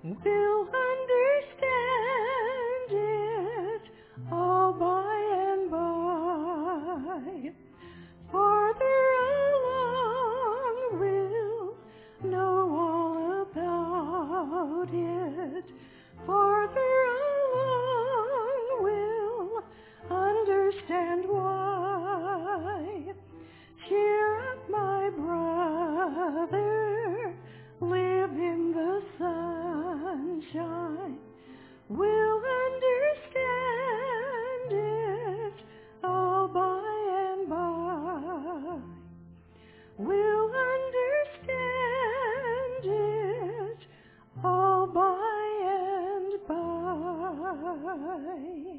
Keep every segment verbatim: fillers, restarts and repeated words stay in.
will understand it all by and by. Farther along we'll know all about it. Farther along we'll understand why. Cheer up, my brother, live in the sunshine. We'll understand it all by and by. We'll understand it all by and by.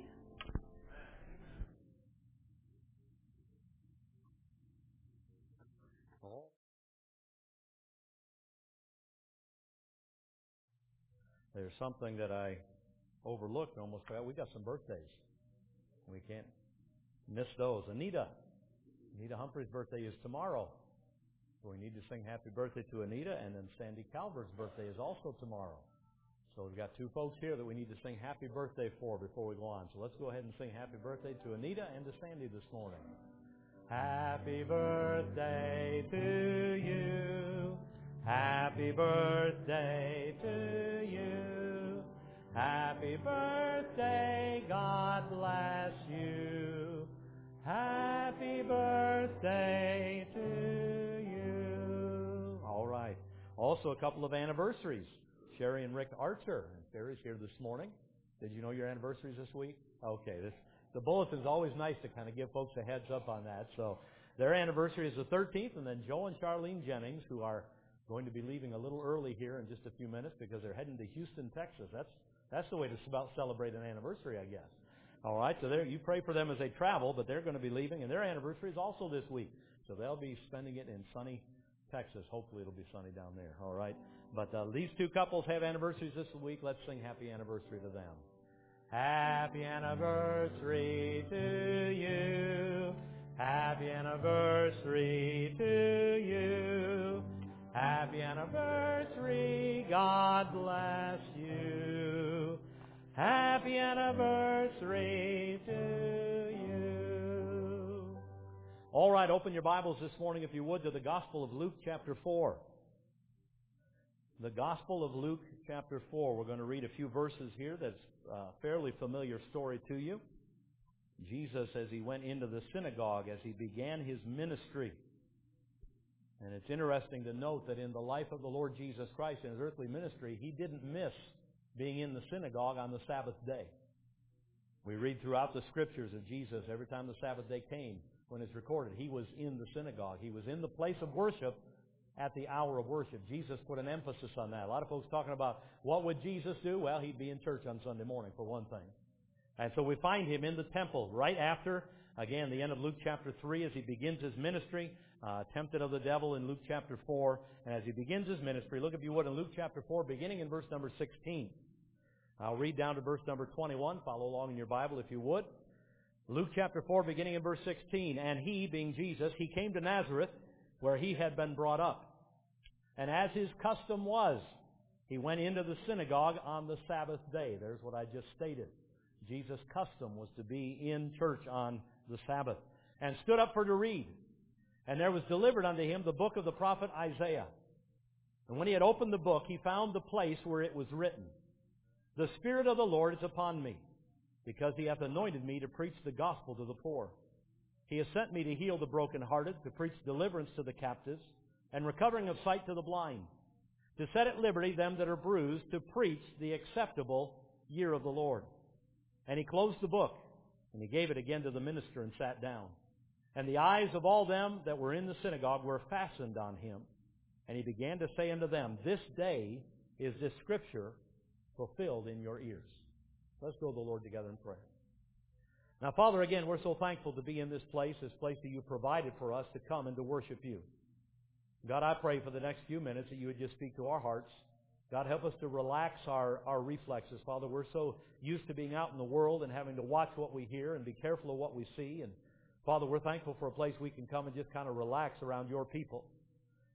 There's something that I overlooked and almost forgot. We got some birthdays. We can't miss those. Anita. Anita Humphrey's birthday is tomorrow. So we need to sing happy birthday to Anita, and then Sandy Calvert's birthday is also tomorrow. So we've got two folks here that we need to sing happy birthday for before we go on. So let's go ahead and sing happy birthday to Anita and to Sandy this morning. Happy birthday to you. Happy birthday to you. Happy birthday, God bless you. Happy birthday to you. All right. Also a couple of anniversaries. Sherry and Rick Archer. Sherry's here this morning. Did you know your anniversaries this week? Okay. This, the bulletin's always nice to kind of give folks a heads up on that. So their anniversary is the thirteenth, and then Joe and Charlene Jennings, who are going to be leaving a little early here in just a few minutes because they're heading to Houston, Texas. That's that's the way to about celebrate an anniversary, I guess. All right, so there you pray for them as they travel, but they're going to be leaving, and their anniversary is also this week. So they'll be spending it in sunny Texas. Hopefully it'll be sunny down there. All right, but uh, these two couples have anniversaries this week. Let's sing happy anniversary to them. Happy anniversary to you. Happy anniversary to you. Happy anniversary, God bless you. Happy anniversary to you. All right, open your Bibles this morning, if you would, to the Gospel of Luke chapter four. The Gospel of Luke chapter four. We're going to read a few verses here that's a fairly familiar story to you. Jesus, as he went into the synagogue, as he began his ministry. And it's interesting to note that in the life of the Lord Jesus Christ in his earthly ministry, he didn't miss being in the synagogue on the Sabbath day. We read throughout the Scriptures of Jesus, every time the Sabbath day came, when it's recorded, he was in the synagogue. He was in the place of worship at the hour of worship. Jesus put an emphasis on that. A lot of folks talking about, what would Jesus do? Well, he'd be in church on Sunday morning, for one thing. And so we find him in the temple right after, again, the end of Luke chapter three, as he begins his ministry, uh, tempted of the devil in Luke chapter four. And as he begins his ministry, look if you would in Luke chapter four, beginning in verse number sixteen. I'll read down to verse number twenty-one. Follow along in your Bible if you would. Luke chapter four, beginning in verse sixteen. And he, being Jesus, he came to Nazareth, where he had been brought up. And as his custom was, he went into the synagogue on the Sabbath day. There's what I just stated. Jesus' custom was to be in church on the Sabbath. And stood up for to read. And there was delivered unto him the book of the prophet Isaiah. And when he had opened the book, he found the place where it was written, The Spirit of the Lord is upon me, because he hath anointed me to preach the gospel to the poor. He has sent me to heal the brokenhearted, to preach deliverance to the captives, and recovering of sight to the blind, to set at liberty them that are bruised, to preach the acceptable year of the Lord. And he closed the book, and he gave it again to the minister, and sat down. And the eyes of all them that were in the synagogue were fastened on him. And he began to say unto them, This day is this scripture fulfilled in your ears. Let's go to the Lord together in prayer. Now, Father, again, we're so thankful to be in this place, this place that you provided for us to come and to worship you. God, I pray for the next few minutes that you would just speak to our hearts. God, help us to relax our, our reflexes. Father, we're so used to being out in the world and having to watch what we hear and be careful of what we see. And Father, we're thankful for a place we can come and just kind of relax around your people.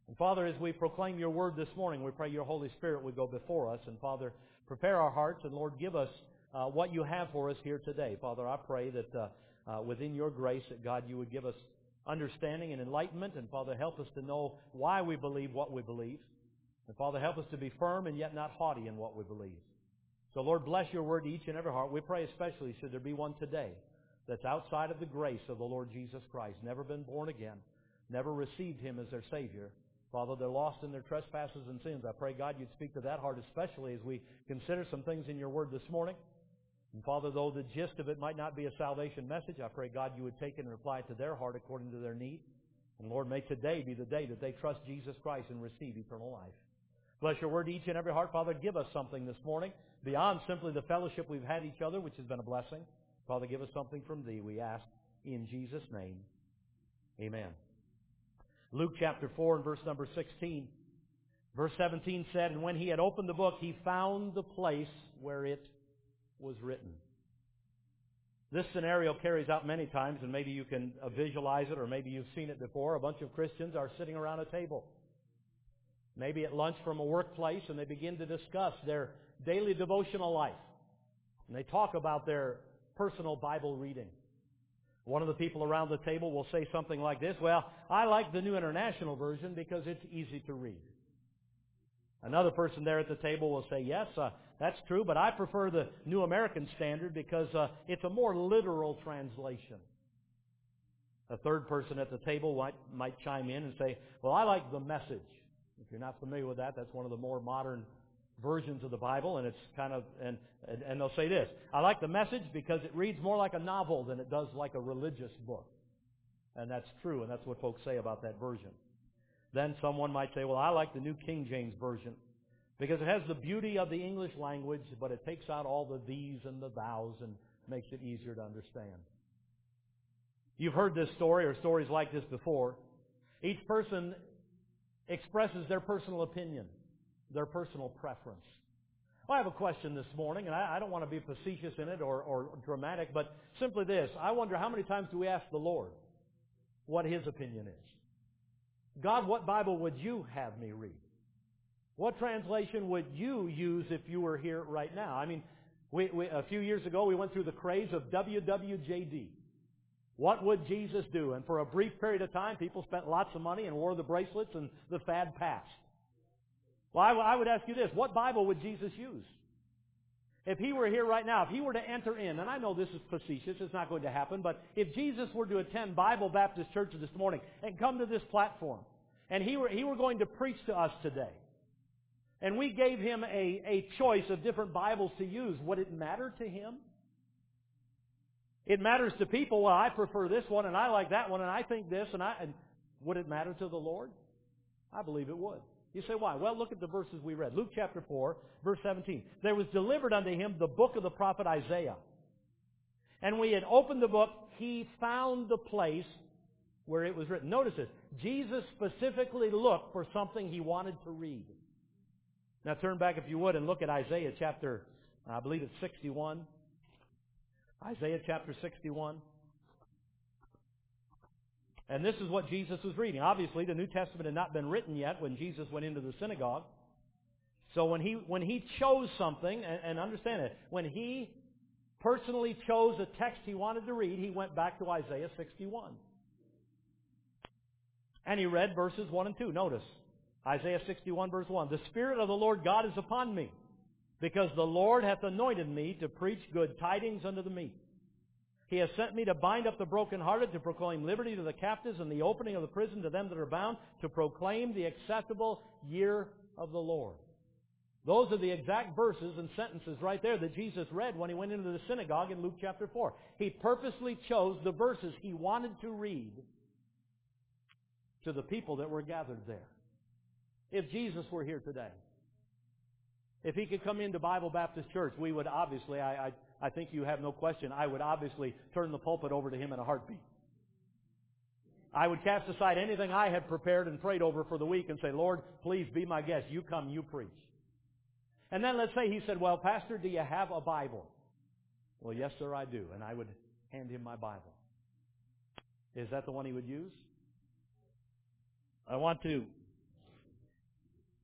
And Father, as we proclaim your word this morning, we pray your Holy Spirit would go before us. And Father, prepare our hearts, and Lord, give us uh, what you have for us here today. Father, I pray that uh, uh, within your grace, that God, you would give us understanding and enlightenment. And Father, help us to know why we believe what we believe. And Father, help us to be firm and yet not haughty in what we believe. So Lord, bless your word to each and every heart. We pray especially, should there be one today that's outside of the grace of the Lord Jesus Christ, never been born again, never received Him as their Savior. Father, they're lost in their trespasses and sins. I pray, God, you'd speak to that heart, especially as we consider some things in your word this morning. And Father, though the gist of it might not be a salvation message, I pray, God, you would take it and apply it to their heart according to their need. And Lord, may today be the day that they trust Jesus Christ and receive eternal life. Bless your word to each and every heart. Father, give us something this morning beyond simply the fellowship we've had each other, which has been a blessing. Father, give us something from Thee, we ask in Jesus' name. Amen. Luke chapter four and verse number sixteen. Verse seventeen said, "And when he had opened the book, he found the place where it was written." This scenario carries out many times, and maybe you can uh, visualize it, or maybe you've seen it before. A bunch of Christians are sitting around a table, maybe at lunch from a workplace, and they begin to discuss their daily devotional life. And they talk about their personal Bible reading. One of the people around the table will say something like this: "Well, I like the New International Version because it's easy to read." Another person there at the table will say, "Yes, uh, that's true, but I prefer the New American Standard because uh, it's a more literal translation." A third person at the table might, might chime in and say, "Well, I like the Message." If you're not familiar with that, that's one of the more modern versions of the Bible, and it's kind of, and, and, and they'll say this: "I like the Message because it reads more like a novel than it does like a religious book." And that's true, and that's what folks say about that version. Then someone might say, "Well, I like the New King James Version because it has the beauty of the English language, but it takes out all the these and the thous and makes it easier to understand." You've heard this story or stories like this before. Each person expresses their personal opinion, their personal preference. Well, I have a question this morning, and I, I don't want to be facetious in it or, or dramatic, but simply this: I wonder how many times do we ask the Lord what His opinion is? God, what Bible would you have me read? What translation would you use if you were here right now? I mean, we, we, a few years ago we went through the craze of W W J D. What would Jesus do? And for a brief period of time, people spent lots of money and wore the bracelets, and the fad passed. Well, I, I would ask you this: what Bible would Jesus use? If He were here right now, if He were to enter in, and I know this is facetious, it's not going to happen, but if Jesus were to attend Bible Baptist Church this morning and come to this platform, and He were, he were going to preach to us today, and we gave Him a, a choice of different Bibles to use, would it matter to Him? It matters to people. Well, I prefer this one, and I like that one, and I think this, and I... And would it matter to the Lord? I believe it would. You say, why? Well, look at the verses we read. Luke chapter four, verse seventeen. "There was delivered unto him the book of the prophet Isaiah. And when he had opened the book, he found the place where it was written." Notice this: Jesus specifically looked for something He wanted to read. Now turn back, if you would, and look at Isaiah chapter, I believe it's sixty-one. Isaiah chapter sixty-one. And this is what Jesus was reading. Obviously, the New Testament had not been written yet when Jesus went into the synagogue. So when he when he chose something, and, and understand it, when he personally chose a text he wanted to read, he went back to Isaiah sixty-one. And he read verses one and two. Notice, Isaiah sixty-one, verse one. "The Spirit of the Lord God is upon me, because the Lord hath anointed me to preach good tidings unto the meek. He has sent me to bind up the brokenhearted, to proclaim liberty to the captives, and the opening of the prison to them that are bound, to proclaim the acceptable year of the Lord." Those are the exact verses and sentences right there that Jesus read when He went into the synagogue in Luke chapter four. He purposely chose the verses He wanted to read to the people that were gathered there. If Jesus were here today, if He could come into Bible Baptist Church, we would obviously, I, I, I think you have no question, I would obviously turn the pulpit over to Him in a heartbeat. I would cast aside anything I had prepared and prayed over for the week and say, "Lord, please be my guest. You come, you preach." And then let's say He said, "Well, Pastor, do you have a Bible?" "Well, yes, sir, I do." And I would hand Him my Bible. Is that the one He would use? I want to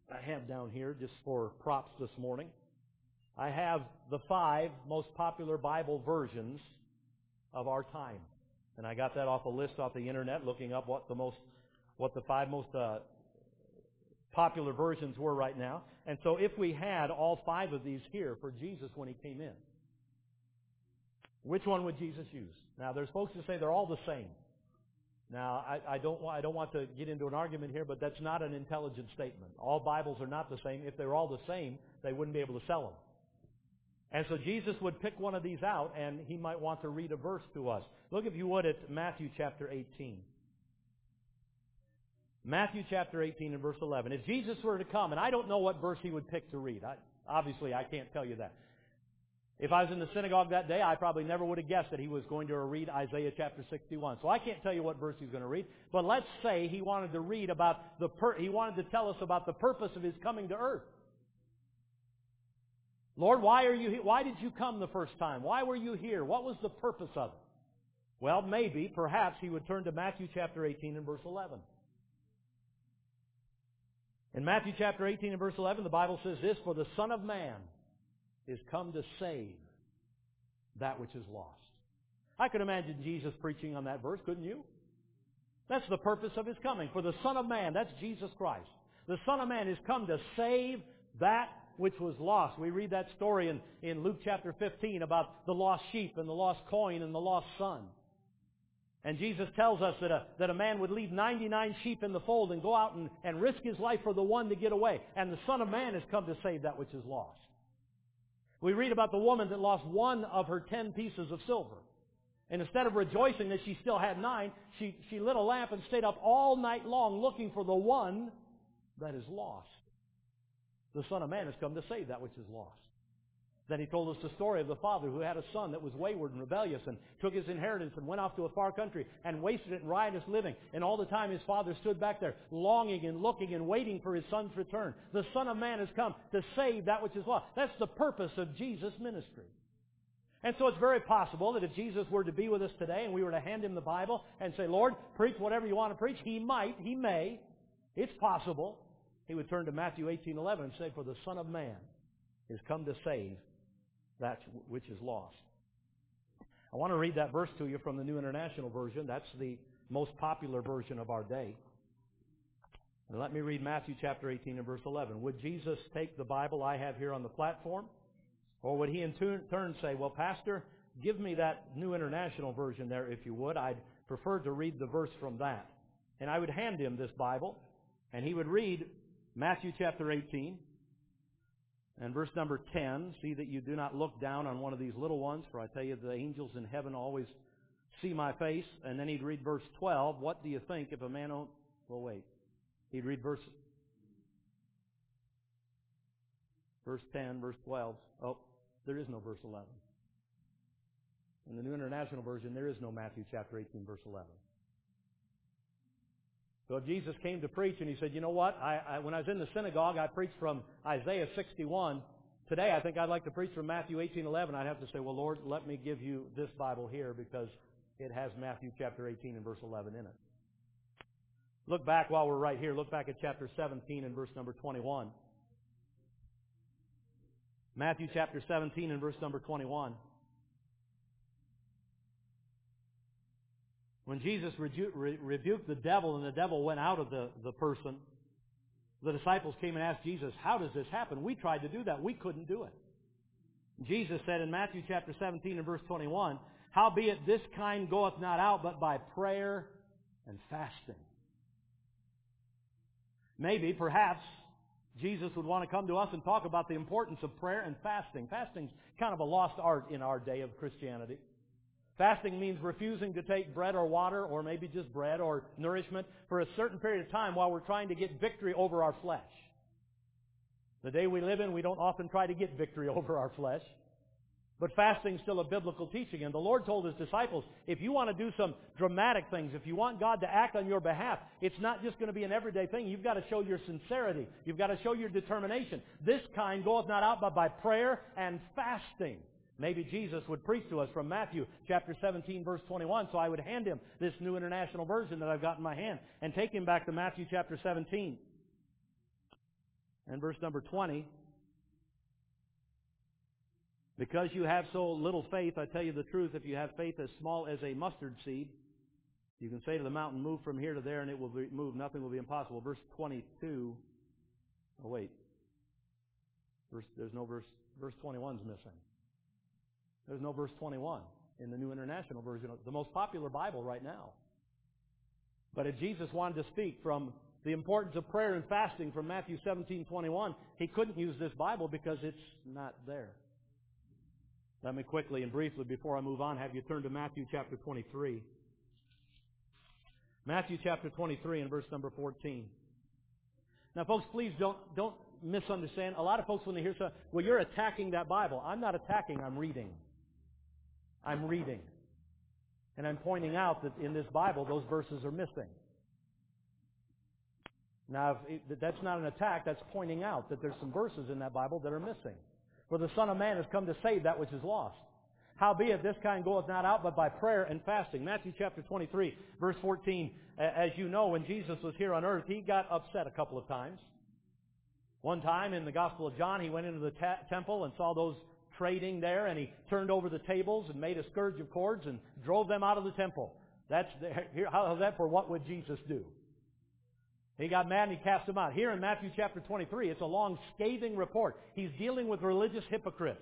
I have down here, just for props this morning, I have the five most popular Bible versions of our time. And I got that off a list off the internet, looking up what the most, what the five most uh, popular versions were right now. And so if we had all five of these here for Jesus when He came in, which one would Jesus use? Now, there's folks who say they're all the same. Now, I, I don't I don't want to get into an argument here, but that's not an intelligent statement. All Bibles are not the same. If they were all the same, they wouldn't be able to sell them. And so Jesus would pick one of these out, and He might want to read a verse to us. Look, if you would, at Matthew chapter eighteen. Matthew chapter eighteen and verse eleven. If Jesus were to come, and I don't know what verse He would pick to read. I, obviously, I can't tell you that. If I was in the synagogue that day, I probably never would have guessed that He was going to read Isaiah chapter sixty-one. So I can't tell you what verse He's going to read. But let's say He wanted to read about the per- He wanted to tell us about the purpose of His coming to earth. Lord, why are you he- why did you come the first time? Why were you here? What was the purpose of it? Well, maybe, perhaps He would turn to Matthew chapter eighteen and verse eleven. In Matthew chapter eighteen and verse eleven, the Bible says this, "For the Son of Man is come to save that which is lost." I could imagine Jesus preaching on that verse, couldn't you? That's the purpose of His coming. For the Son of Man, that's Jesus Christ. The Son of Man is come to save that which was lost. We read that story in, in Luke chapter fifteen about the lost sheep and the lost coin and the lost son. And Jesus tells us that a, that a man would leave ninety-nine sheep in the fold and go out and, and risk his life for the one to get away. And the Son of Man has come to save that which is lost. We read about the woman that lost one of her ten pieces of silver. And instead of rejoicing that she still had nine, she, she lit a lamp and stayed up all night long looking for the one that is lost. The Son of Man has come to save that which is lost. Then He told us the story of the father who had a son that was wayward and rebellious and took his inheritance and went off to a far country and wasted it in riotous living. And all the time his father stood back there longing and looking and waiting for his son's return. The Son of Man has come to save that which is lost. That's the purpose of Jesus' ministry. And so it's very possible that if Jesus were to be with us today and we were to hand Him the Bible and say, "Lord, preach whatever you want to preach," He might, He may, it's possible, He would turn to Matthew eighteen eleven and say, "For the Son of Man is come to save that which is lost." I want to read that verse to you from the New International Version. That's the most popular version of our day. And let me read Matthew chapter eighteen and verse eleven. Would Jesus take the Bible I have here on the platform? Or would He in turn say, "Well, Pastor, give me that New International Version there if you would. I'd prefer to read the verse from that." And I would hand him this Bible, and he would read Matthew chapter eighteen and verse number ten. "See that you do not look down on one of these little ones, for I tell you the angels in heaven always see my face." And then he'd read verse twelve. "What do you think if a man don't..." Well, wait. He'd read verse verse ten, verse twelve. Oh, there is no verse eleven. In the New International Version, there is no Matthew chapter eighteen, verse eleven. So if Jesus came to preach and He said, "You know what, I, I, when I was in the synagogue, I preached from Isaiah sixty-one. Today, I think I'd like to preach from Matthew eighteen eleven. I'd have to say, "Well, Lord, let me give you this Bible here because it has Matthew chapter eighteen and verse eleven in it." Look back while we're right here. Look back at chapter seventeen and verse number twenty-one. Matthew chapter seventeen and verse number twenty-one. When Jesus rebu- re- rebuked the devil and the devil went out of the, the person, the disciples came and asked Jesus, "How does this happen? We tried to do that. We couldn't do it." Jesus said in Matthew chapter seventeen and verse twenty-one, "Howbeit this kind goeth not out but by prayer and fasting." Maybe, perhaps, Jesus would want to come to us and talk about the importance of prayer and fasting. Fasting's kind of a lost art in our day of Christianity. Fasting means refusing to take bread or water, or maybe just bread or nourishment, for a certain period of time while we're trying to get victory over our flesh. The day we live in, we don't often try to get victory over our flesh. But fasting is still a biblical teaching. And the Lord told His disciples, if you want to do some dramatic things, if you want God to act on your behalf, it's not just going to be an everyday thing. You've got to show your sincerity. You've got to show your determination. This kind goeth not out but by prayer and fasting. Maybe Jesus would preach to us from Matthew chapter seventeen, verse twenty-one, so I would hand him this New International Version that I've got in my hand and take him back to Matthew chapter seventeen. And verse number twenty, because you have so little faith, I tell you the truth, if you have faith as small as a mustard seed, you can say to the mountain, move from here to there, and it will be move. Nothing will be impossible. Verse twenty-two. Oh, wait. Verse, there's no verse. Verse twenty-one is missing. There's no verse twenty-one in the New International Version, the most popular Bible right now. But if Jesus wanted to speak from the importance of prayer and fasting from Matthew seventeen twenty-one, He couldn't use this Bible because it's not there. Let me quickly and briefly, before I move on, have you turn to Matthew chapter twenty-three. Matthew chapter twenty-three and verse number fourteen. Now, folks, please don't don't misunderstand. A lot of folks, when they hear something, well, you're attacking that Bible. I'm not attacking, I'm reading. I'm reading. And I'm pointing out that in this Bible, those verses are missing. Now, if it, that's not an attack, that's pointing out that there's some verses in that Bible that are missing. For the Son of Man has come to save that which is lost. Howbeit, this kind goeth not out but by prayer and fasting. Matthew chapter twenty-three, verse fourteen. As you know, when Jesus was here on earth, He got upset a couple of times. One time in the Gospel of John, He went into the ta- temple and saw those trading there, and He turned over the tables and made a scourge of cords and drove them out of the temple. That's the, here, how is that for what would Jesus do? He got mad and He cast them out. Here in Matthew chapter twenty-three, it's a long scathing report. He's dealing with religious hypocrites.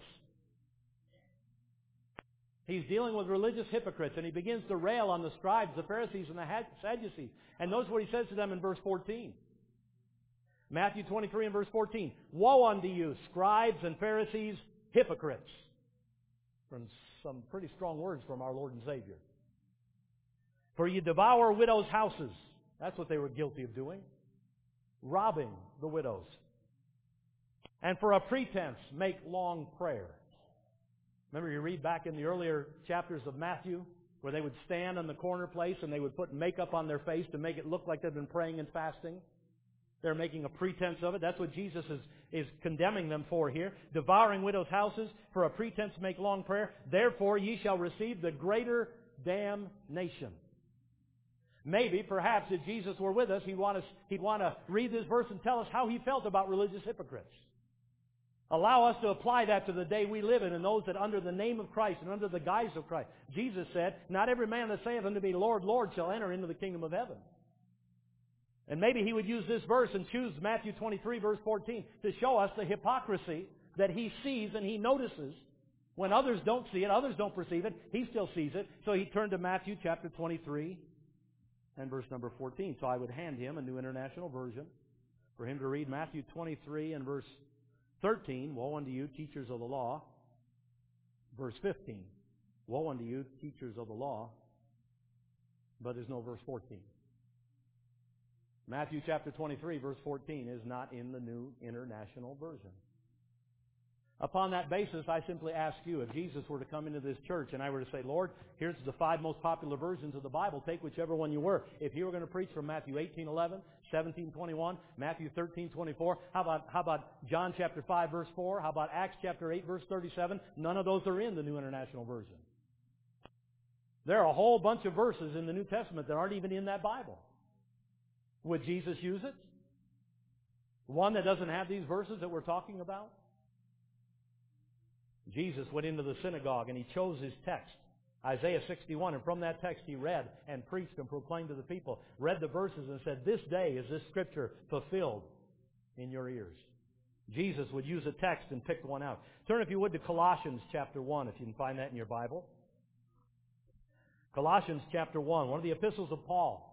He's dealing with religious hypocrites, and He begins to rail on the scribes, the Pharisees, and the Sadducees. And notice what He says to them in verse fourteen. Matthew twenty-three and verse fourteen. Woe unto you, scribes and Pharisees, hypocrites. From some pretty strong words from our Lord and Savior. For you devour widows' houses. That's what they were guilty of doing. Robbing the widows. And for a pretense, make long prayer. Remember, you read back in the earlier chapters of Matthew, where they would stand on the corner place and they would put makeup on their face to make it look like they've been praying and fasting. They're making a pretense of it. That's what Jesus is, is condemning them for here. Devouring widows' houses, for a pretense make long prayer. Therefore ye shall receive the greater damnation. Maybe, perhaps, if Jesus were with us, he'd want, us, he'd want to read this verse and tell us how He felt about religious hypocrites. Allow us to apply that to the day we live in, and those that under the name of Christ and under the guise of Christ. Jesus said, not every man that saith unto me, Lord, Lord, shall enter into the kingdom of heaven. And maybe He would use this verse and choose Matthew twenty-three, verse fourteen, to show us the hypocrisy that He sees and He notices. When others don't see it, others don't perceive it, He still sees it. So He turned to Matthew chapter twenty-three and verse number fourteen. So I would hand him a New International Version for him to read Matthew twenty-three and verse thirteen. Woe unto you, teachers of the law. Verse fifteen. Woe unto you, teachers of the law. But there's no verse fourteen. Matthew chapter twenty-three, verse fourteen is not in the New International Version. Upon that basis, I simply ask you, if Jesus were to come into this church and I were to say, Lord, here's the five most popular versions of the Bible, take whichever one you were. If you were going to preach from Matthew eighteen eleven, seventeen twenty-one, Matthew thirteen twenty-four, how about, how about John chapter five, verse four? How about Acts chapter eight, verse thirty-seven? None of those are in the New International Version. There are a whole bunch of verses in the New Testament that aren't even in that Bible. Would Jesus use it? One that doesn't have these verses that we're talking about? Jesus went into the synagogue and He chose His text, Isaiah sixty-one, and from that text He read and preached and proclaimed to the people, read the verses and said, this day is this scripture fulfilled in your ears. Jesus would use a text and pick one out. Turn, if you would, to Colossians chapter one, if you can find that in your Bible. Colossians chapter one, one of the epistles of Paul.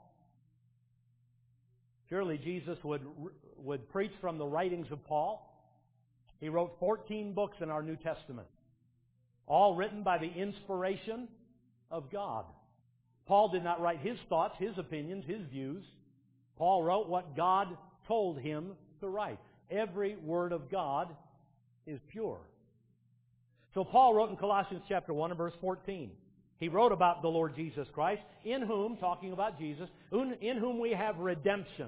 Surely Jesus would, would preach from the writings of Paul. He wrote fourteen books in our New Testament, all written by the inspiration of God. Paul did not write his thoughts, his opinions, his views. Paul wrote what God told him to write. Every word of God is pure. So Paul wrote in Colossians chapter one and verse fourteen. He wrote about the Lord Jesus Christ, in whom, talking about Jesus, in whom we have redemption.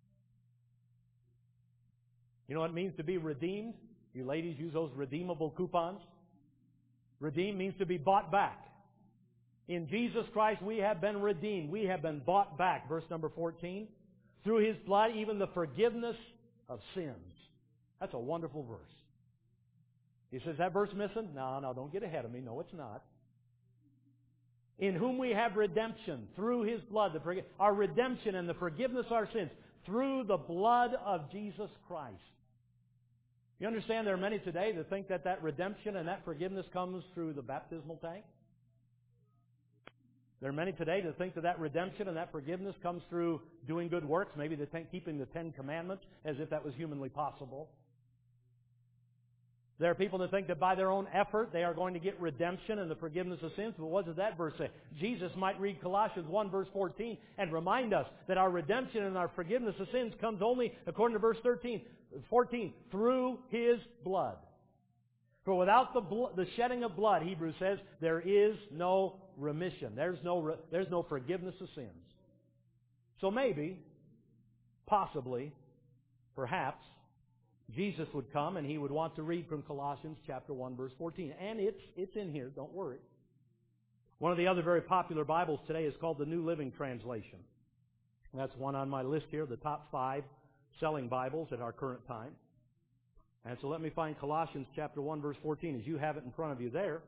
You know what it means to be redeemed? You ladies use those redeemable coupons. Redeemed means to be bought back. In Jesus Christ we have been redeemed. We have been bought back. Verse number fourteen. Through His blood, even the forgiveness of sins. That's a wonderful verse. He says, that verse missing? No, no, don't get ahead of me. No, it's not. In whom we have redemption through His blood. The forg- our redemption and the forgiveness of our sins through the blood of Jesus Christ. You understand there are many today that think that that redemption and that forgiveness comes through the baptismal tank? There are many today that think that that redemption and that forgiveness comes through doing good works. Maybe they think keeping the Ten Commandments as if that was humanly possible. There are people that think that by their own effort they are going to get redemption and the forgiveness of sins. But what does that verse say? Jesus might read Colossians one verse fourteen and remind us that our redemption and our forgiveness of sins comes only, according to verse thirteen, fourteen, through His blood. For without the, blo- the shedding of blood, Hebrews says, there is no remission. There's no, re- there's no forgiveness of sins. So maybe, possibly, perhaps, Jesus would come and He would want to read from Colossians chapter one verse fourteen. And it's, it's in here, don't worry. One of the other very popular Bibles today is called the New Living Translation. That's one on my list here, the top five selling Bibles at our current time. And so let me find Colossians chapter one verse fourteen as you have it in front of you there.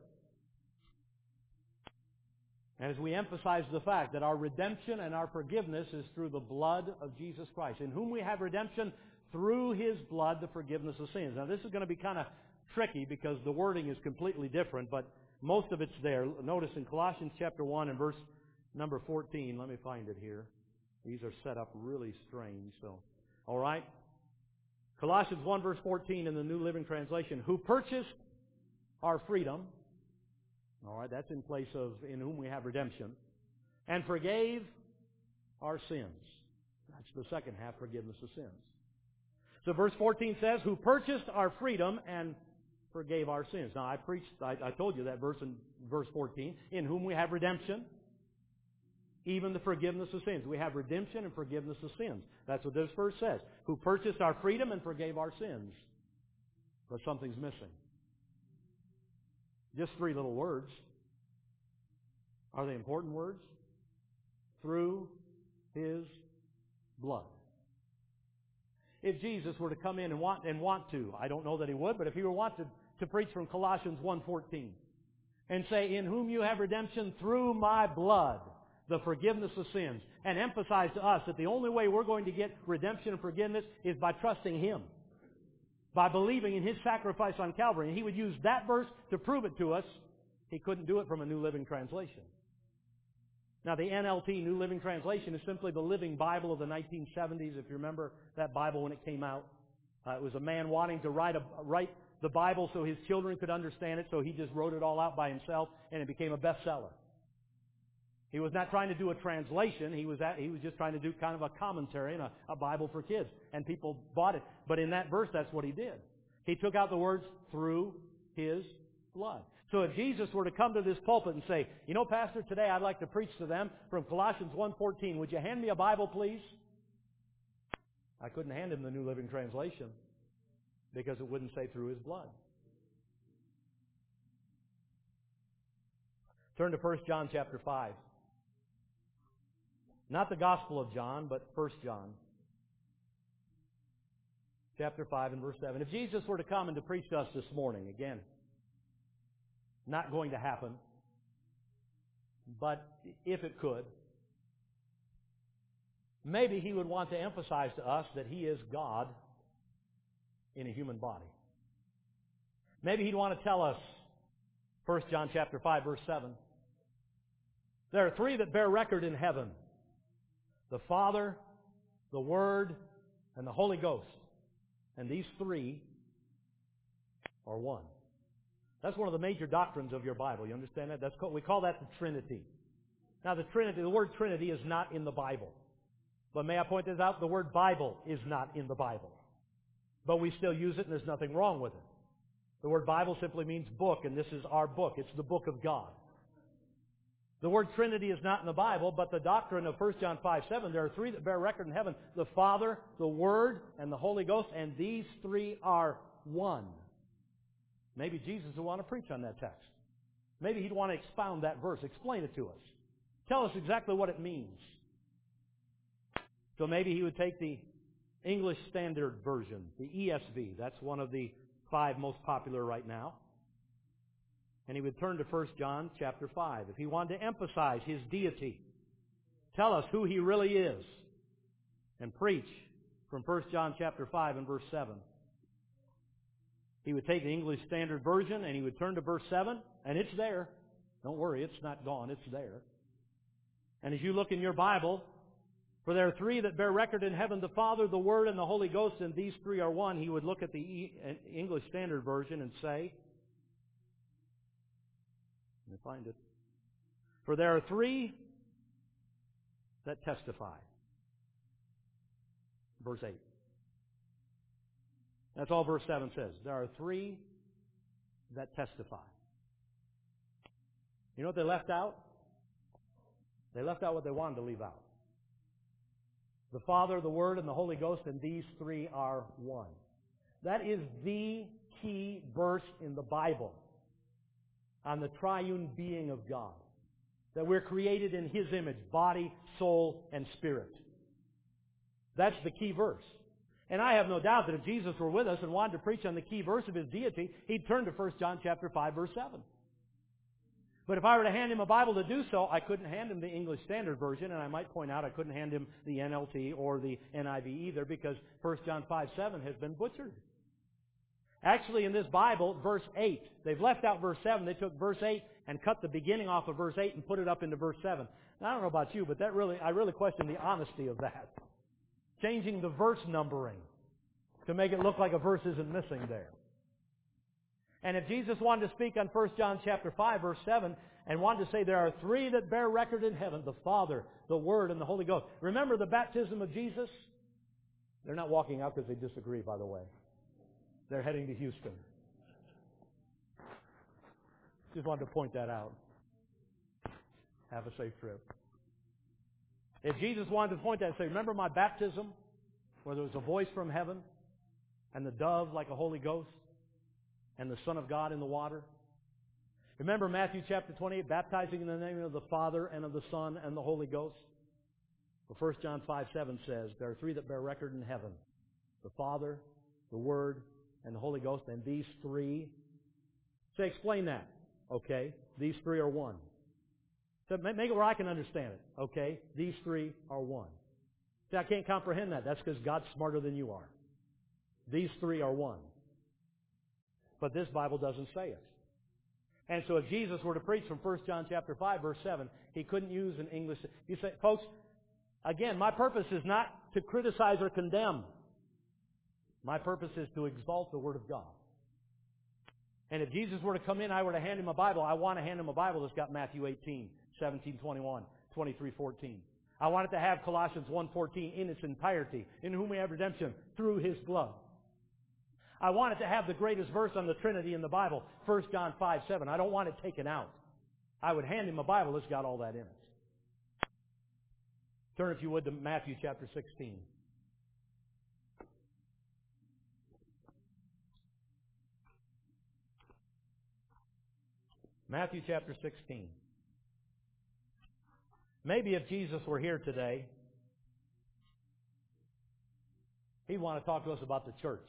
And as we emphasize the fact that our redemption and our forgiveness is through the blood of Jesus Christ, in whom we have redemption through His blood, the forgiveness of sins. Now this is going to be kind of tricky because the wording is completely different, but most of it's there. Notice in Colossians chapter one and verse number fourteen, let me find it here. These are set up really strange, so, all right. Colossians one verse fourteen in the New Living Translation, who purchased our freedom, all right, that's in place of in whom we have redemption, and forgave our sins. That's the second half, forgiveness of sins. So verse fourteen says, who purchased our freedom and forgave our sins. Now I preached, I, I told you that verse in verse fourteen, in whom we have redemption, even the forgiveness of sins. We have redemption and forgiveness of sins. That's what this verse says. Who purchased our freedom and forgave our sins. But something's missing. Just three little words. Are they important words? Through His blood. If Jesus were to come in and want and want to, I don't know that He would, but if He were wanted to preach from Colossians one fourteen and say, in whom you have redemption through my blood, the forgiveness of sins, and emphasize to us that the only way we're going to get redemption and forgiveness is by trusting Him, by believing in His sacrifice on Calvary. And He would use that verse to prove it to us. He couldn't do it from a New Living Translation. Now the N L T, New Living Translation, is simply the Living Bible of the nineteen seventies. If you remember that Bible when it came out, uh, it was a man wanting to write, a, write the Bible so his children could understand it, so he just wrote it all out by himself, and it became a bestseller. He was not trying to do a translation. He was at, he was just trying to do kind of a commentary and a, a Bible for kids. And people bought it. But in that verse, that's what he did. He took out the words, through His blood. So if Jesus were to come to this pulpit and say, you know, Pastor, today I'd like to preach to them from Colossians one fourteen. Would you hand me a Bible, please? I couldn't hand him the New Living Translation because it wouldn't say through His blood. Turn to First John chapter five. Not the Gospel of John, but First John chapter five and verse seven. If Jesus were to come and to preach to us this morning, again, not going to happen, but if it could, maybe He would want to emphasize to us that He is God in a human body. Maybe He'd want to tell us, First John chapter five, verse seven, there are three that bear record in heaven: the Father, the Word, and the Holy Ghost. And these three are one. That's one of the major doctrines of your Bible. You understand that? That's called, we call that the Trinity. Now the Trinity, the word Trinity is not in the Bible. But may I point this out? The word Bible is not in the Bible. But we still use it and there's nothing wrong with it. The word Bible simply means book, and this is our book. It's the book of God. The word Trinity is not in the Bible, but the doctrine of First John five seven, there are three that bear record in heaven: the Father, the Word, and the Holy Ghost, and these three are one. Maybe Jesus would want to preach on that text. Maybe He'd want to expound that verse, explain it to us. Tell us exactly what it means. So maybe He would take the English Standard Version, the E S V. That's one of the five most popular right now. And he would turn to First John chapter five. If he wanted to emphasize his deity, tell us who he really is, and preach from First John chapter five and verse seven. He would take the English Standard Version and he would turn to verse seven, and it's there. Don't worry, it's not gone, it's there. And as you look in your Bible, for there are three that bear record in heaven, the Father, the Word, and the Holy Ghost, and these three are one. He would look at the English Standard Version and say, let me find it. For there are three that testify. Verse eight. That's all verse seven says. There are three that testify. You know what they left out? They left out what they wanted to leave out. The Father, the Word, and the Holy Ghost, and these three are one. That is the key verse in the Bible on the triune being of God. That we're created in His image, body, soul, and spirit. That's the key verse. And I have no doubt that if Jesus were with us and wanted to preach on the key verse of His deity, He'd turn to First John chapter five, verse seven. But if I were to hand him a Bible to do so, I couldn't hand him the English Standard Version, and I might point out I couldn't hand him the N L T or the N I V either, because First John five seven has been butchered. Actually, in this Bible, verse eight, they've left out verse seven. They took verse eight and cut the beginning off of verse eight and put it up into verse seven. Now, I don't know about you, but that really, I really question the honesty of that. Changing the verse numbering to make it look like a verse isn't missing there. And if Jesus wanted to speak on First John chapter five, verse seven, and wanted to say there are three that bear record in heaven, the Father, the Word, and the Holy Ghost. Remember the baptism of Jesus? They're not walking out because they disagree, by the way. They're heading to Houston. Just wanted to point that out. Have a safe trip. If Jesus wanted to point that and say, remember my baptism, where there was a voice from heaven, and the dove like a Holy Ghost, and the Son of God in the water? Remember Matthew chapter twenty-eight, baptizing in the name of the Father and of the Son and the Holy Ghost? Well, First John five seven says, there are three that bear record in heaven. The Father, the Word, and the Holy Ghost, and these three. Say, explain that. Okay, these three are one. So make it where I can understand it. Okay, these three are one. See, I can't comprehend that. That's because God's smarter than you are. These three are one. But this Bible doesn't say it. And so if Jesus were to preach from First John chapter five, verse seven, he couldn't use an English. You say, folks, again, my purpose is not to criticize or condemn. My purpose is to exalt the Word of God. And if Jesus were to come in, I were to hand him a Bible, I want to hand him a Bible that's got Matthew eighteen, seventeen, twenty-one, twenty-three, fourteen. I want it to have Colossians one fourteen in its entirety, in whom we have redemption through His blood. I want it to have the greatest verse on the Trinity in the Bible, First John five seven. I don't want it taken out. I would hand him a Bible that's got all that in it. Turn, if you would, to Matthew chapter sixteen. Matthew chapter sixteen. Maybe if Jesus were here today, he'd want to talk to us about the church.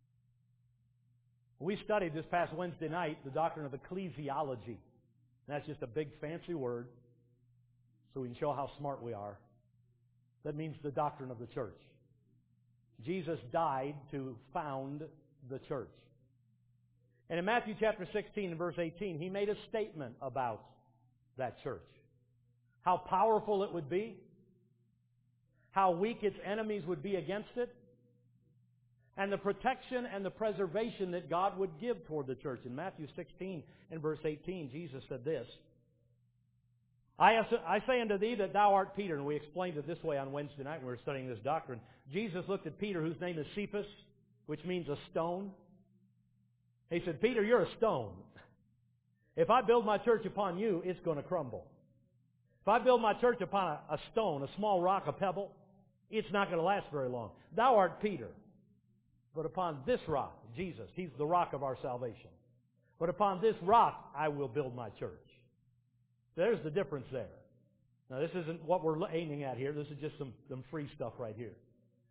We studied this past Wednesday night the doctrine of ecclesiology. That's just a big fancy word so we can show how smart we are. That means the doctrine of the church. Jesus died to found the church. And in Matthew chapter sixteen and verse eighteen, he made a statement about that church. How powerful it would be. How weak its enemies would be against it. And the protection and the preservation that God would give toward the church. In Matthew sixteen and verse eighteen, Jesus said this, I, I say unto thee that thou art Peter. And we explained it this way on Wednesday night when we were studying this doctrine. Jesus looked at Peter, whose name is Cephas, which means a stone. He said, Peter, you're a stone. If I build my church upon you, it's going to crumble. If I build my church upon a, a stone, a small rock, a pebble, it's not going to last very long. Thou art Peter. But upon this rock, Jesus, He's the rock of our salvation. But upon this rock, I will build my church. There's the difference there. Now, this isn't what we're aiming at here. This is just some, some free stuff right here.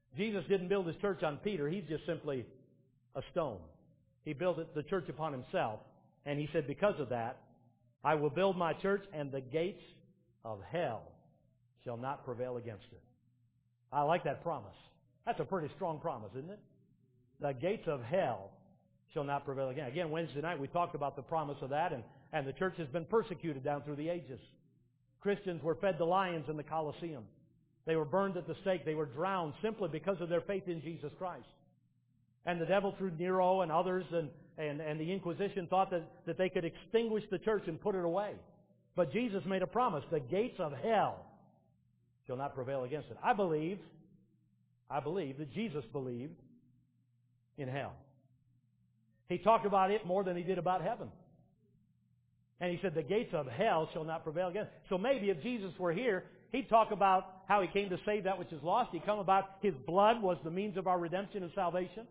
Jesus didn't build His church on Peter. He's just simply a stone. He built it, the church upon Himself. And He said, because of that, I will build my church, and the gates of hell shall not prevail against it. I like that promise. That's a pretty strong promise, isn't it? The gates of hell shall not prevail again. Again, Wednesday night we talked about the promise of that, and, and the church has been persecuted down through the ages. Christians were fed to lions in the Colosseum. They were burned at the stake. They were drowned simply because of their faith in Jesus Christ. And the devil, through Nero and others and, and, and the Inquisition, thought that, that they could extinguish the church and put it away. But Jesus made a promise. The gates of hell shall not prevail against it. I believe, I believe that Jesus believed in hell. He talked about it more than He did about heaven. And He said, the gates of hell shall not prevail against it. So maybe if Jesus were here, He'd talk about how He came to save that which is lost. He'd come about His blood was the means of our redemption and salvation.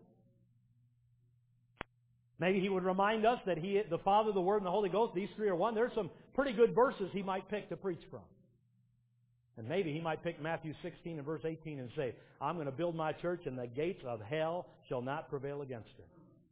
Maybe He would remind us that He, the Father, the Word, and the Holy Ghost, these three are one. There's some pretty good verses He might pick to preach from. And maybe He might pick Matthew sixteen and verse eighteen and say, I'm going to build my church, and the gates of hell shall not prevail against it.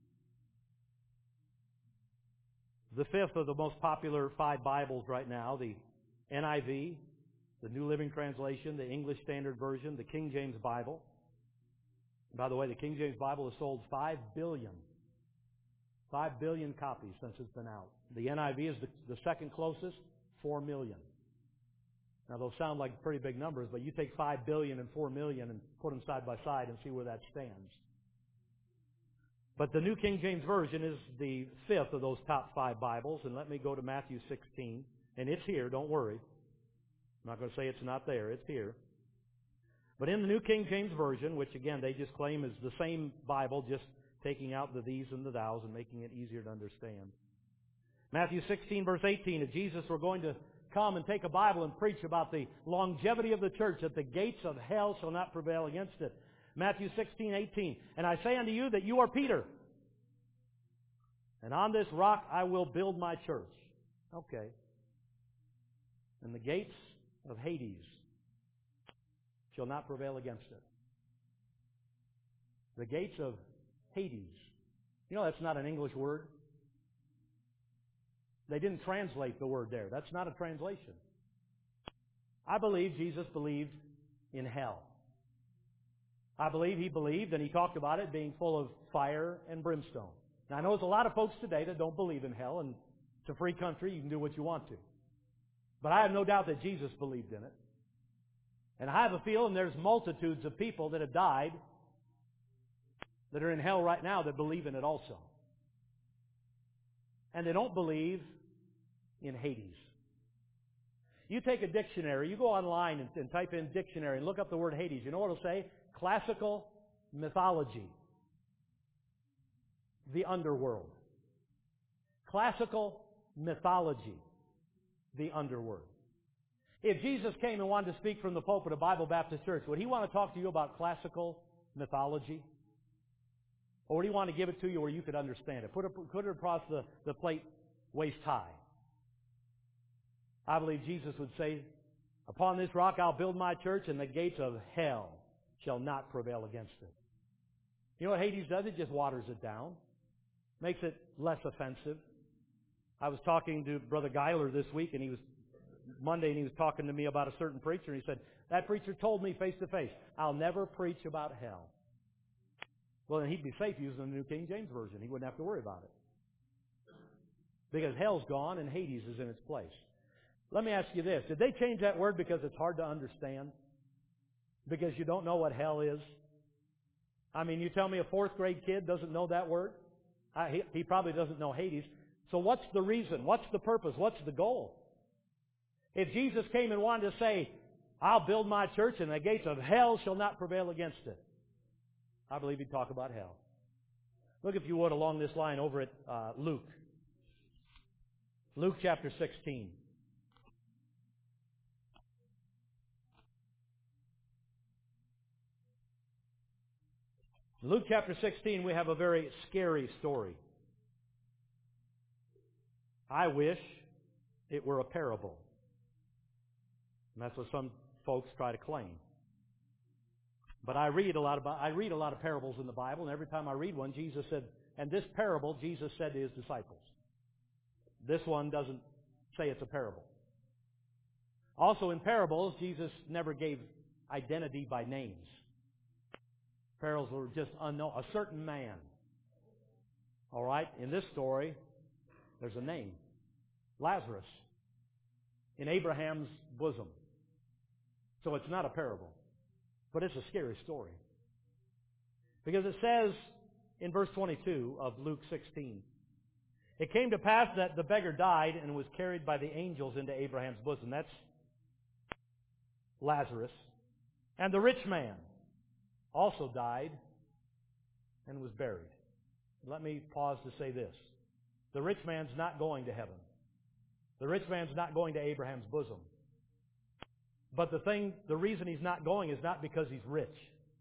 The fifth of the most popular five Bibles right now, the N I V, the New Living Translation, the English Standard Version, the King James Bible. By the way, the King James Bible has sold five billion. Five billion copies since it's been out. The N I V is the, the second closest, four million. Now, those sound like pretty big numbers, but you take five billion and four million and put them side by side and see where that stands. But the New King James Version is the fifth of those top five Bibles. And let me go to Matthew sixteen. And it's here, don't worry. I'm not going to say it's not there. It's here. But in the New King James Version, which again they just claim is the same Bible, just taking out the these and the thous and making it easier to understand. Matthew sixteen, verse eighteen, if Jesus were going to come and take a Bible and preach about the longevity of the church, that the gates of hell shall not prevail against it. Matthew sixteen, eighteen, and I say unto you that you are Peter, and on this rock I will build my church. Okay. And the gates of Hades shall not prevail against it. The gates of Hades. You know, that's not an English word. They didn't translate the word there. That's not a translation. I believe Jesus believed in hell. I believe He believed, and He talked about it being full of fire and brimstone. Now, I know there's a lot of folks today that don't believe in hell, and it's a free country. You can do what you want to. But I have no doubt that Jesus believed in it. And I have a feeling there's multitudes of people that have died that are in hell right now that believe in it also. And they don't believe in Hades. You take a dictionary, you go online and, and type in dictionary and look up the word Hades. You know what it'll say? Classical mythology. The underworld. Classical mythology. The underworld. If Jesus came and wanted to speak from the pulpit of Bible Baptist Church, would He want to talk to you about classical mythology? Or would He want to give it to you where you could understand it? Put it, put it across the, the plate waist high. I believe Jesus would say, upon this rock I'll build my church, and the gates of hell shall not prevail against it. You know what Hades does? It just waters it down. Makes it less offensive. I was talking to Brother Geiler this week, and he was Monday, and he was talking to me about a certain preacher, and he said, that preacher told me face to face, I'll never preach about hell. Well, then he'd be safe using the New King James Version. He wouldn't have to worry about it. Because hell's gone and Hades is in its place. Let me ask you this. Did they change that word because it's hard to understand? Because you don't know what hell is? I mean, you tell me a fourth grade kid doesn't know that word? I, he, he probably doesn't know Hades. So what's the reason? What's the purpose? What's the goal? If Jesus came and wanted to say, I'll build my church and the gates of hell shall not prevail against it, I believe He'd talk about hell. Look, if you would, along this line over at uh, Luke. Luke chapter sixteen. Luke chapter sixteen, we have a very scary story. I wish it were a parable. And that's what some folks try to claim. But I read a lot about I read a lot of parables in the Bible, and every time I read one, Jesus said, and this parable, Jesus said to his disciples. This one doesn't say it's a parable. Also in parables, Jesus never gave identity by names. Parables were just unknown. A certain man. All right? In this story, there's a name. Lazarus. In Abraham's bosom. So it's not a parable. But it's a scary story. Because it says in verse twenty-two of Luke sixteen, it came to pass that the beggar died and was carried by the angels into Abraham's bosom. That's Lazarus. And the rich man also died and was buried. Let me pause to say this. The rich man's not going to heaven. The rich man's not going to Abraham's bosom. But the thing, the reason he's not going is not because he's rich.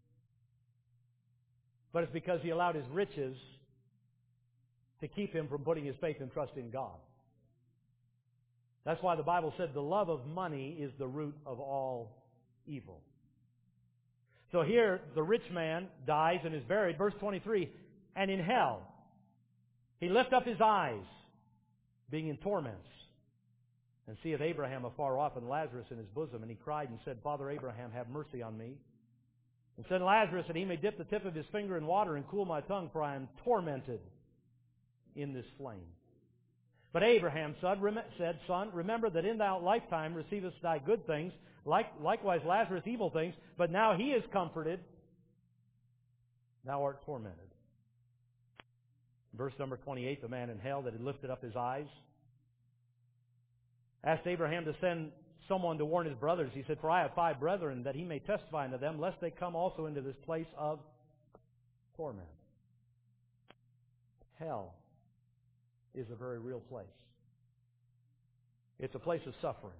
But it's because he allowed his riches to keep him from putting his faith and trust in God. That's why the Bible said the love of money is the root of all evil. So here, the rich man dies and is buried. Verse twenty-three, and in hell he lift up his eyes, being in torments, and seeth Abraham afar off and Lazarus in his bosom. And he cried and said, Father Abraham, have mercy on me, and send Lazarus that he may dip the tip of his finger in water and cool my tongue, for I am tormented in this flame. But Abraham said, Son, remember that in thy lifetime receivest thy good things, like, likewise Lazarus evil things, but now he is comforted, thou art tormented. Verse number twenty-eight, the man in hell that had lifted up his eyes asked Abraham to send someone to warn his brothers. He said, For I have five brethren, that he may testify unto them, lest they come also into this place of torment. Hell is a very real place. It's a place of suffering.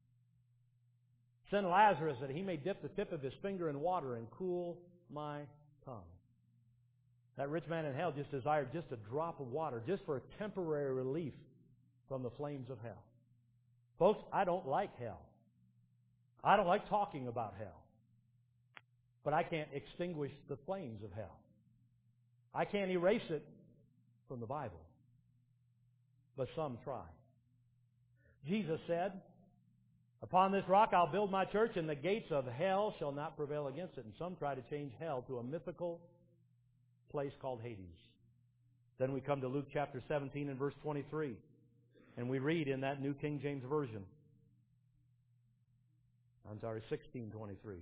Send Lazarus that he may dip the tip of his finger in water and cool my tongue. That rich man in hell just desired just a drop of water, just for a temporary relief from the flames of hell. Folks, I don't like hell. I don't like talking about hell. But I can't extinguish the flames of hell. I can't erase it from the Bible. But some try. Jesus said, Upon this rock I'll build my church, and the gates of hell shall not prevail against it. And some try to change hell to a mythical place called Hades. Then we come to Luke chapter seventeen and verse twenty-three. And we read in that New King James Version. I'm sorry, sixteen twenty-three.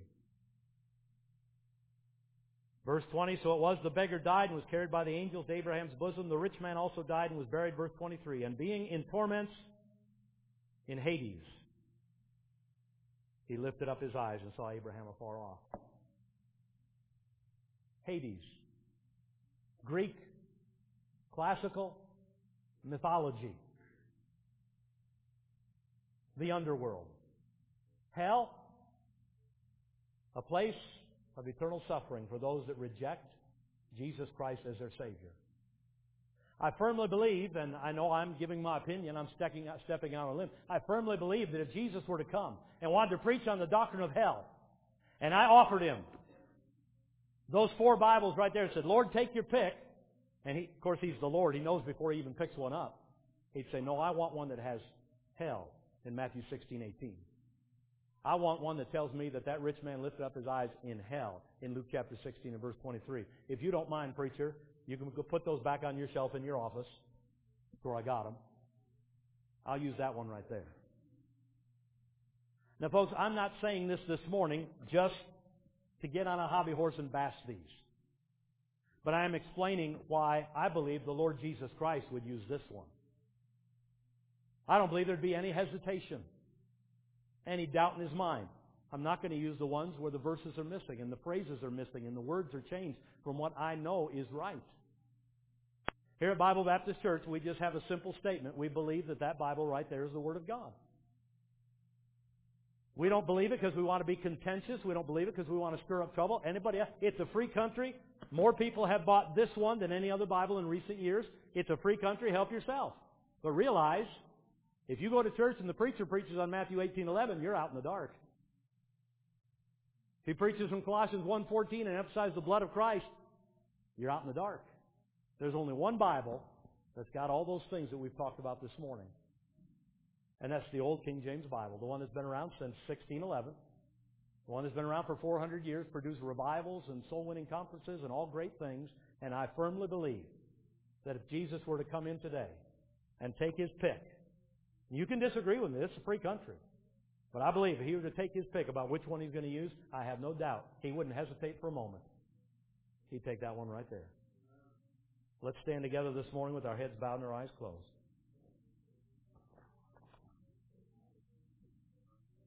Verse twenty, So it was the beggar died and was carried by the angels to Abraham's bosom. The rich man also died and was buried. Verse twenty-three. And being in torments in Hades, he lifted up his eyes and saw Abraham afar off. Hades. Greek, classical, mythology. The underworld. Hell, a place of eternal suffering for those that reject Jesus Christ as their Savior. I firmly believe, and I know I'm giving my opinion, I'm stepping out, stepping out on a limb, I firmly believe that if Jesus were to come and wanted to preach on the doctrine of hell, and I offered him those four Bibles right there and said, Lord, take your pick, and he, of course he's the Lord, he knows before he even picks one up, he'd say, no, I want one that has hell in Matthew sixteen eighteen. I want one that tells me that that rich man lifted up his eyes in hell in Luke chapter sixteen and verse twenty-three. If you don't mind, preacher, you can go put those back on your shelf in your office where I got them. I'll use that one right there. Now, folks, I'm not saying this this morning just to get on a hobby horse and bash these. But I am explaining why I believe the Lord Jesus Christ would use this one. I don't believe there'd be any hesitation, any doubt in his mind. I'm not going to use the ones where the verses are missing and the phrases are missing and the words are changed from what I know is right. Here at Bible Baptist Church, we just have a simple statement. We believe that that Bible right there is the Word of God. We don't believe it because we want to be contentious. We don't believe it because we want to stir up trouble. Anybody else? It's a free country. More people have bought this one than any other Bible in recent years. It's a free country. Help yourself. But realize, if you go to church and the preacher preaches on Matthew eighteen eleven, you're out in the dark. If he preaches from Colossians one fourteen and emphasizes the blood of Christ, you're out in the dark. There's only one Bible that's got all those things that we've talked about this morning. And that's the old King James Bible, the one that's been around since sixteen eleven. The one that's been around for four hundred years, produced revivals and soul-winning conferences and all great things. And I firmly believe that if Jesus were to come in today and take his pick, you can disagree with me, this is a free country, but I believe if he were to take his pick about which one he's going to use, I have no doubt he wouldn't hesitate for a moment. He'd take that one right there. Let's stand together this morning with our heads bowed and our eyes closed.